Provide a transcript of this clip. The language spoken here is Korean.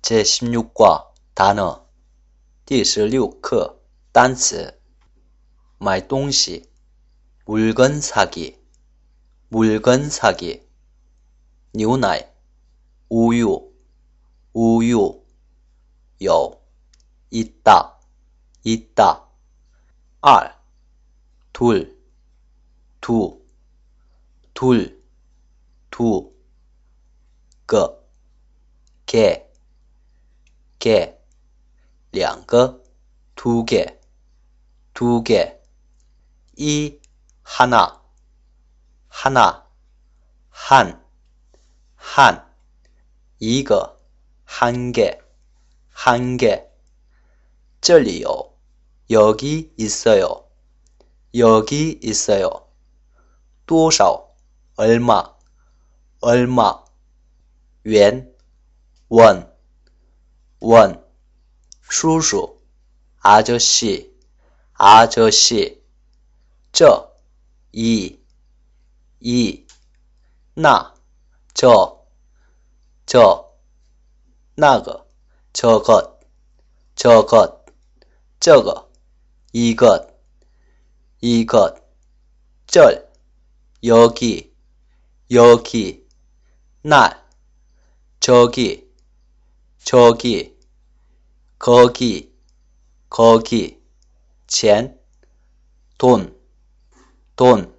제16과 단어 第16课单词买东西 물건 사기 물건 사기 牛奶 우유 우유 有 있다 있다 二 둘 둘 둘 둘 个 개 개 两个 두 개 두 개 一 하나 하나 한 한 一个 한 개 한 개 这里有 여기 있어요 여기 있어요 多少 얼마 얼마 元 원 원叔叔 아저씨 아저씨 这 이那 저 那个 저것 这个 이것 这 여기 날 저기 거기 钱 돈